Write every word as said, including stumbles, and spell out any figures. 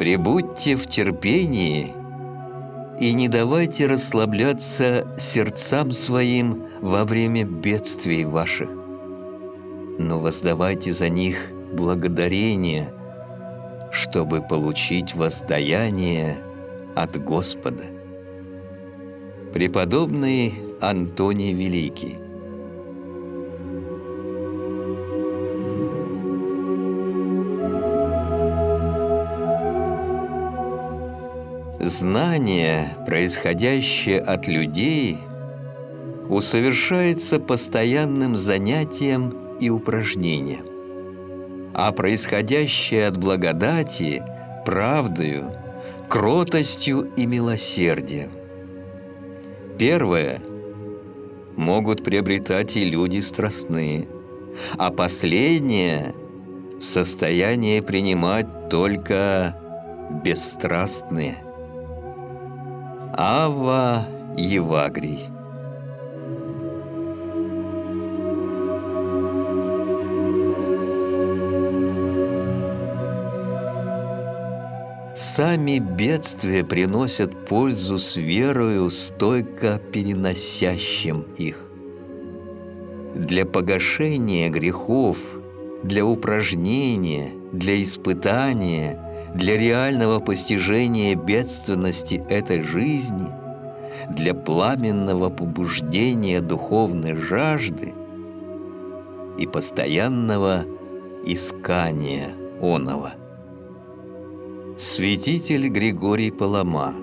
Пребудьте в терпении и не давайте расслабляться сердцам своим во время бедствий ваших, но воздавайте за них благодарение, чтобы получить воздаяние от Господа. Преподобный Антоний Великий. Знание, происходящее от людей, усовершается постоянным занятием и упражнением, а происходящее от благодати – правдою, кротостью и милосердием. Первое могут приобретать и люди страстные, а последнее в состоянии принимать только бесстрастные. Авва Евагрий. Сами бедствия приносят пользу с верою, стойко переносящим их. Для погашения грехов, для упражнения, для испытания, для реального постижения бедственности этой жизни, для пламенного побуждения духовной жажды и постоянного искания оного. Святитель Григорий Палама.